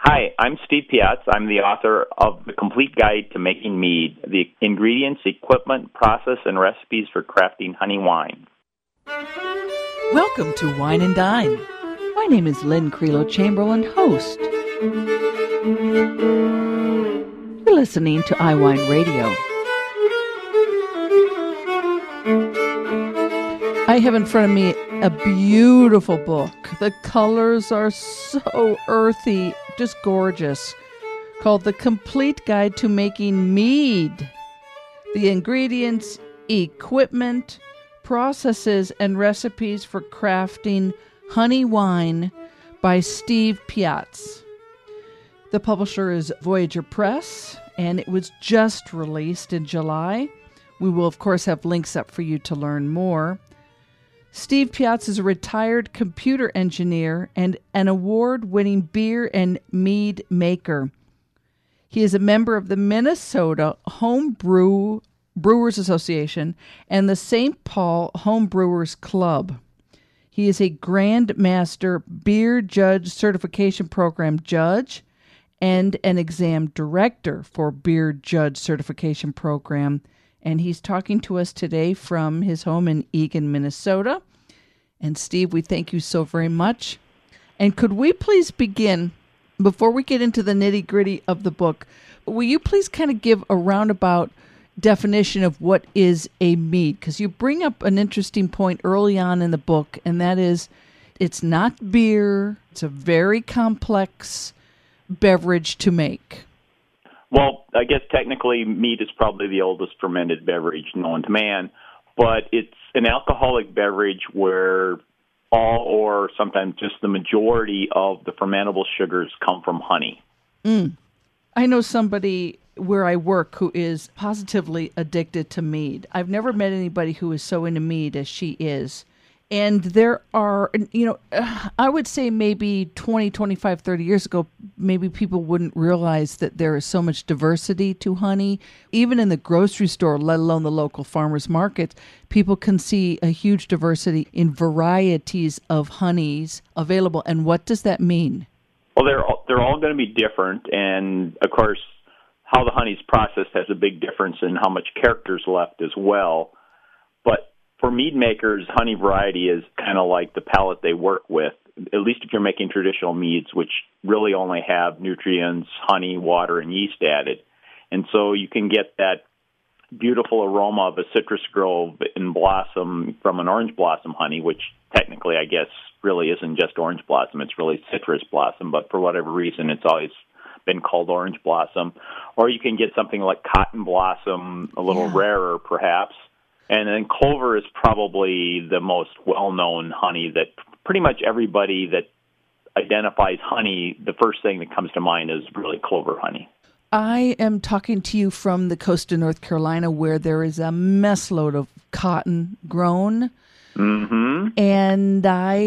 Hi, I'm Steve Piatz. I'm the author of The Complete Guide to Making Mead, the ingredients, equipment, process, and recipes for crafting honey wine. Welcome to Wine and Dine. My name is Lynn Creelo Chamberlain, host. You're listening to iWine Radio. I have in front of me a beautiful book. The colors are so earthy, just gorgeous, called The Complete Guide to Making Mead. The ingredients, equipment, processes, and recipes for crafting honey wine by Steve Piatz. The publisher is Voyager Press, and it was just released in July. We will, of course, have links up for you to learn more. Steve Piatz is a retired computer engineer and an award-winning beer and mead maker. He is a member of the Minnesota Brewers Association and the St. Paul Home Brewers Club. He is a Grand Master Beer Judge Certification Program judge and an exam director for Beer Judge Certification Program. And he's talking to us today from his home in Eagan, Minnesota. And Steve, we thank you so very much. And could we please begin, before we get into the nitty-gritty of the book, will you please kind of give a roundabout definition of what is a mead? Because you bring up an interesting point early on in the book, and that is it's not beer. It's a very complex beverage to make. Well, I guess technically mead is probably the oldest fermented beverage known to man, but it's an alcoholic beverage where all or sometimes just the majority of the fermentable sugars come from honey. I know somebody where I work who is positively addicted to mead. I've never met anybody who is so into mead as she is. And there are, I would say maybe 20, 25, 30 years ago, maybe people wouldn't realize that there is so much diversity to honey. Even in the grocery store, let alone the local farmers market, people can see a huge diversity in varieties of honeys available. And what does that mean? Well, they're all going to be different. And, of course, how the honey's processed has a big difference in how much character's left as well. But for mead makers, honey variety is kind of like the palate they work with, at least if you're making traditional meads, which really only have nutrients, honey, water, and yeast added. And so you can get that beautiful aroma of a citrus grove in blossom from an orange blossom honey, which technically, I guess, really isn't just orange blossom. It's really citrus blossom, but for whatever reason, it's always been called orange blossom. Or you can get something like cotton blossom, a little rarer perhaps. And then clover is probably the most well-known honey that pretty much everybody that identifies honey, the first thing that comes to mind is really clover honey. I am talking to you from the coast of North Carolina where there is a mess load of cotton grown. Mm-hmm. And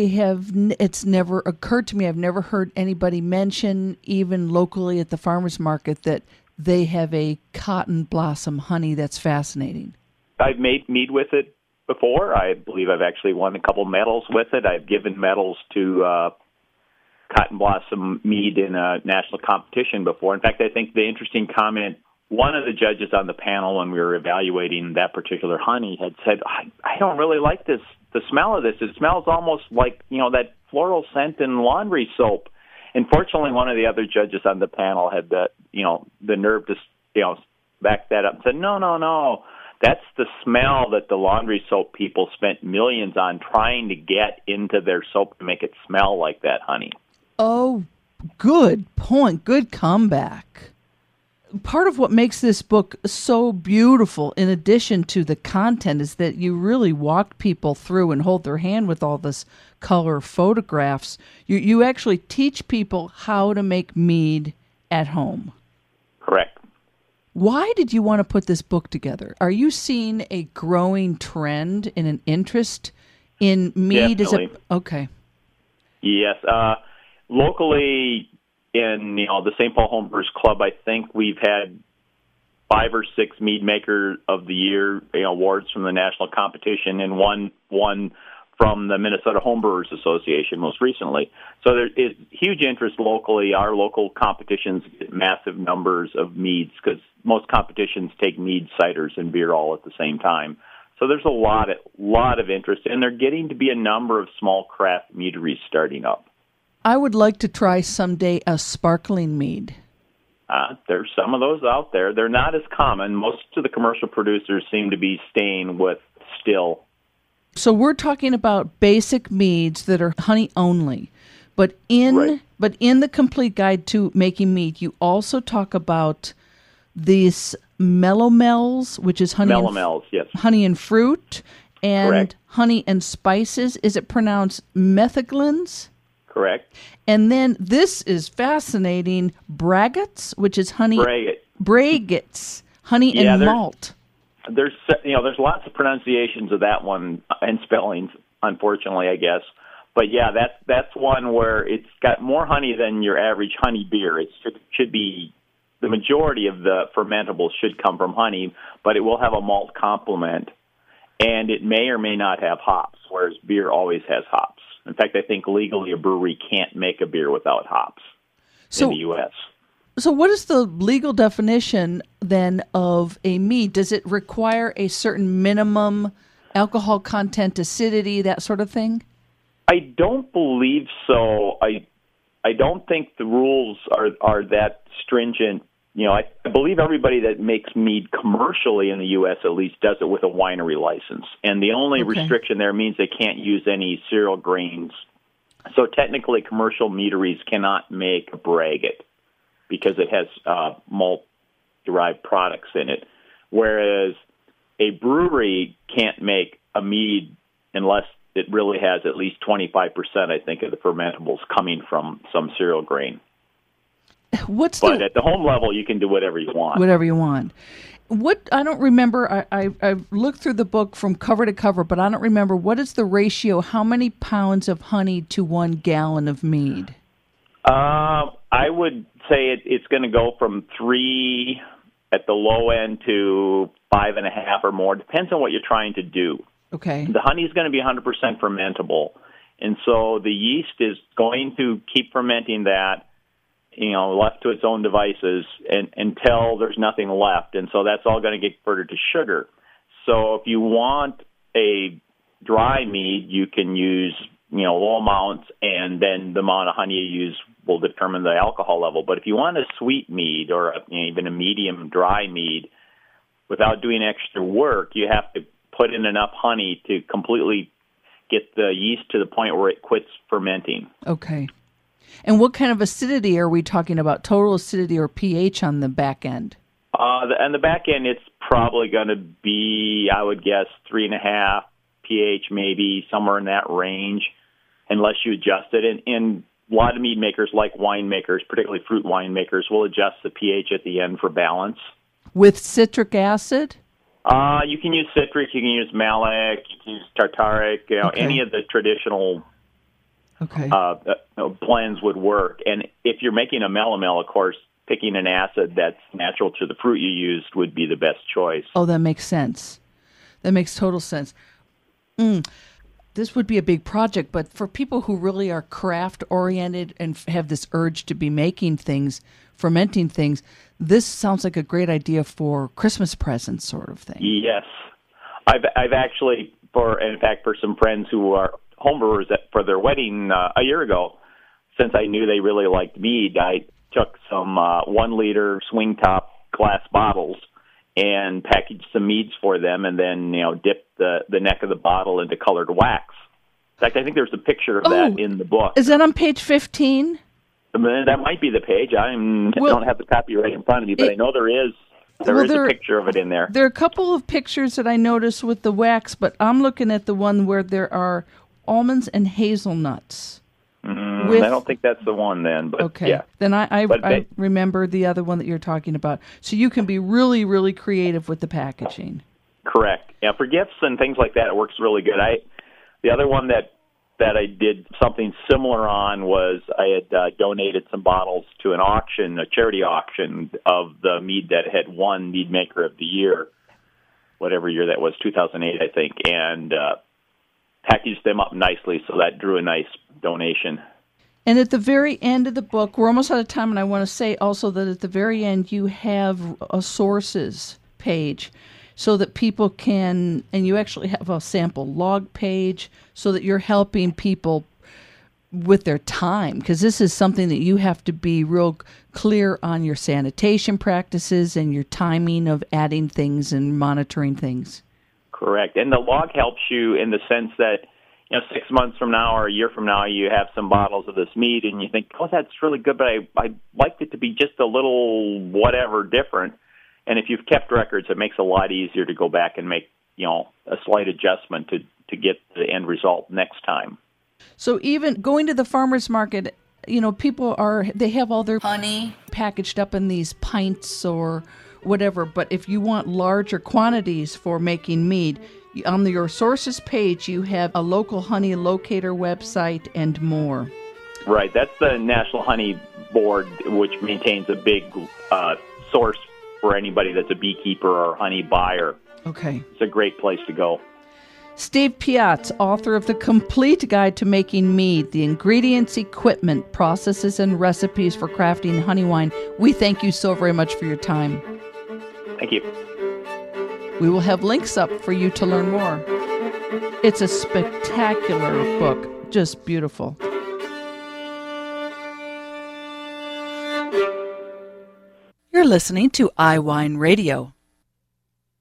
it's never occurred to me, I've never heard anybody mention, even locally at the farmer's market, that they have a cotton blossom honey. That's fascinating. I've made mead with it before. I believe I've actually won a couple medals with it. I've given medals to cotton blossom mead in a national competition before. In fact, I think the interesting comment, one of the judges on the panel when we were evaluating that particular honey had said, I don't really like the smell of this. It smells almost like, that floral scent in laundry soap. And fortunately, one of the other judges on the panel had the nerve to, back that up and said, no. That's the smell that the laundry soap people spent millions on trying to get into their soap to make it smell like that honey. Oh, good point. Good comeback. Part of what makes this book so beautiful, in addition to the content, is that you really walk people through and hold their hand with all this color photographs. You actually teach people how to make mead at home. Correct. Why did you want to put this book together? Are you seeing a growing trend in an interest in mead? Definitely. Okay. Yes. Locally in the St. Paul Home Brewers Club, I think we've had 5 or 6 Mead Maker of the Year awards from the national competition, and one from the Minnesota Homebrewers Association most recently. So there is huge interest locally. Our local competitions get massive numbers of meads because most competitions take mead, ciders, and beer all at the same time. So there's a lot of interest, and there are getting to be a number of small craft meaderies starting up. I would like to try someday a sparkling mead. There's some of those out there. They're not as common. Most of the commercial producers seem to be staying with still. So we're talking about basic meads that are honey only. But in the complete guide to making mead, you also talk about these melomels, which is honey yes. Honey and fruit, and Correct. Honey and spices. Is it pronounced metheglins? Correct. And then this is fascinating, braggots, which is honey. Braggots, honey and malt. There's lots of pronunciations of that one and spellings, unfortunately, I guess. But yeah, that's one where it's got more honey than your average honey beer. It should be the majority of the fermentables should come from honey, but it will have a malt complement, and it may or may not have hops, whereas beer always has hops. In fact, I think legally a brewery can't make a beer without hops in the U.S. So what is the legal definition then of a mead? Does it require a certain minimum alcohol content, acidity, that sort of thing? I don't believe so. I don't think the rules are that stringent. I believe everybody that makes mead commercially in the U.S. at least does it with a winery license. And the only restriction there means they can't use any cereal grains. So technically commercial meaderies cannot make a braggot because it has malt-derived products in it, whereas a brewery can't make a mead unless it really has at least 25%, I think, of the fermentables coming from some cereal grain. But at the home level, you can do whatever you want. Whatever you want. I don't remember. I've looked through the book from cover to cover, but I don't remember. What is the ratio? How many pounds of honey to 1 gallon of mead? I would say it's going to go from 3 at the low end to 5.5 or more. Depends on what you're trying to do. Okay. The honey is going to be 100% fermentable, and so the yeast is going to keep fermenting that, left to its own devices until there's nothing left, and so that's all going to get converted to sugar. So if you want a dry mead, you can use low amounts, and then the amount of honey you use will determine the alcohol level. But if you want a sweet mead or even a medium dry mead, without doing extra work, you have to put in enough honey to completely get the yeast to the point where it quits fermenting. Okay. And what kind of acidity are we talking about? Total acidity or pH on the back end? On the back end, it's probably going to be, I would guess, 3.5 pH, maybe somewhere in that range, unless you adjust it. And a lot of mead makers, like winemakers, particularly fruit winemakers, will adjust the pH at the end for balance. With citric acid? You can use citric, you can use malic, you can use tartaric, any of the traditional blends would work. And if you're making a melomel, of course, picking an acid that's natural to the fruit you used would be the best choice. Oh, that makes sense. That makes total sense. This would be a big project, but for people who really are craft-oriented and have this urge to be making things, fermenting things, this sounds like a great idea for Christmas presents sort of thing. Yes. I've actually, for some friends who are homebrewers for their wedding a year ago, since I knew they really liked mead, I took some 1-liter swing top glass bottles and packaged some meads for them, and then dipped the neck of the bottle into colored wax. In fact, I think there's a picture of that in the book. Is that on page 15? That might be the page. I don't have the copy right in front of me, but I know there is. There is a picture of it in there. There are a couple of pictures that I noticed with the wax, but I'm looking at the one where there are almonds and hazelnuts. I don't think that's the one then. But okay. Yeah. Then I remember the other one that you're talking about. So you can be really, really creative with the packaging. Correct. Yeah, for gifts and things like that, it works really good. The other one that I did something similar on was I had donated some bottles to an auction, a charity auction, of the mead that had won Mead Maker of the Year, whatever year that was, 2008, I think, and packaged them up nicely, so that drew a nice donation. And at the very end of the book, we're almost out of time, and I want to say also that at the very end you have a sources page so that people can, and you actually have a sample log page so that you're helping people with their time, because this is something that you have to be real clear on your sanitation practices and your timing of adding things and monitoring things. Correct. And the log helps you in the sense that, 6 months from now or a year from now, you have some bottles of this mead and you think, oh, that's really good, but I liked it to be just a little whatever different. And if you've kept records, it makes it a lot easier to go back and make, a slight adjustment to get the end result next time. So even going to the farmer's market, people they have all their honey packaged up in these pints or whatever. But if you want larger quantities for making mead, on your sources page, you have a local honey locator website and more. Right. That's the National Honey Board, which maintains a big source for anybody that's a beekeeper or honey buyer. Okay. It's a great place to go. Steve Piatz, author of The Complete Guide to Making Mead, the ingredients, equipment, processes, and recipes for crafting honey wine. We thank you so very much for your time. Thank you. We will have links up for you to learn more. It's a spectacular book, just beautiful. You're listening to iWine Radio.